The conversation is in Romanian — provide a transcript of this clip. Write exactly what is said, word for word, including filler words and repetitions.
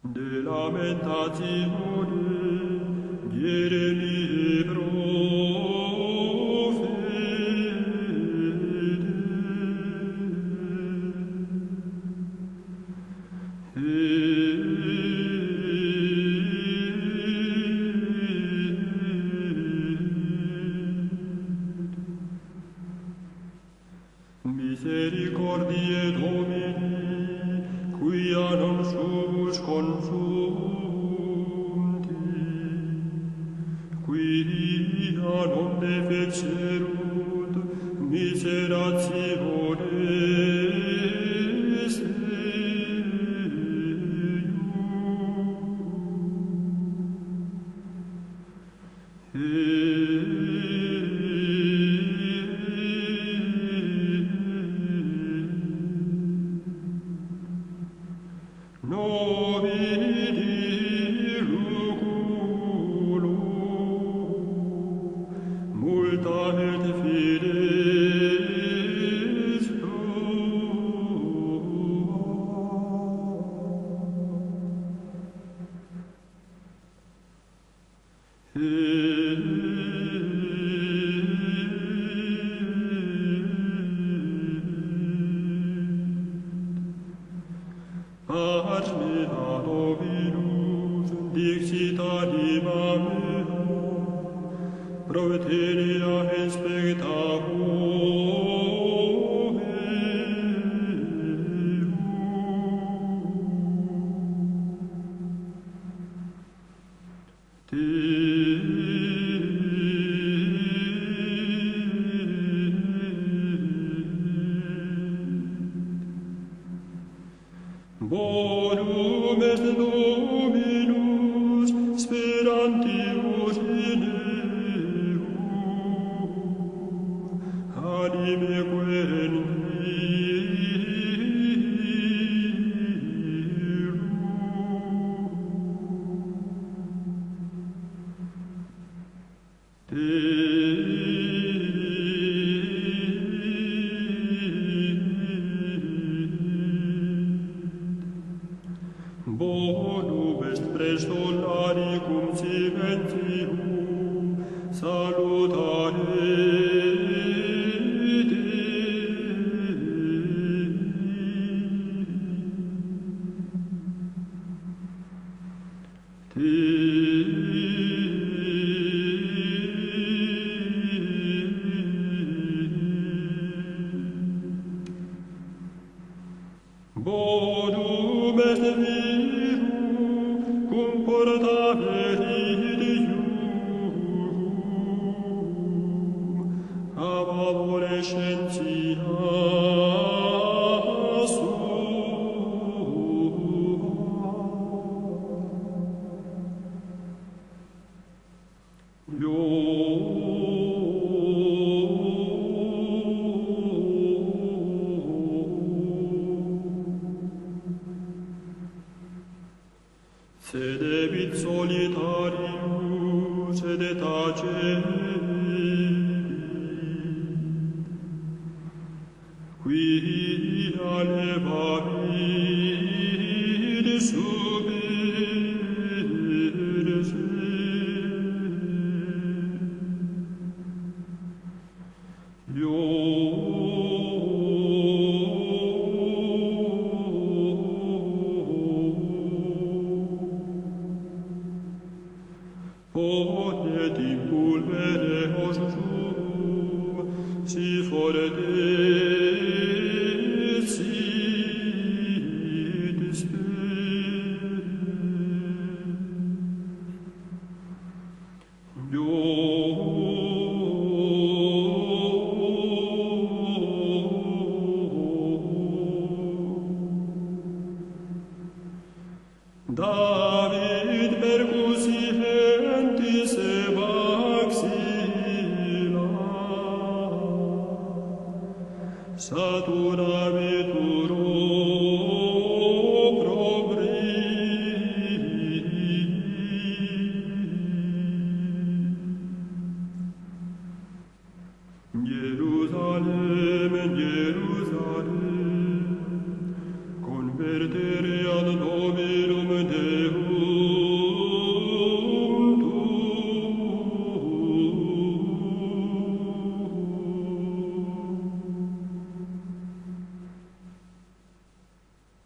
De lamentazione, Ieremie Misericordiae Domini, quia non sumus consumpti, quia non defecerunt miserationes Nobili ruculo, multa et fides Pars mea Dominus, dixit anima mea, proterea expecta Bonum est Dominus, sperantius in eum, anime Bonum est praesolari cum silentium, salutare Bonum est virum cum portare idium, ab adolescentia Sed evit solitarius et tacebit, quia levavit subir se. Ponet in pulvere osum, si fordecit spes. David percussi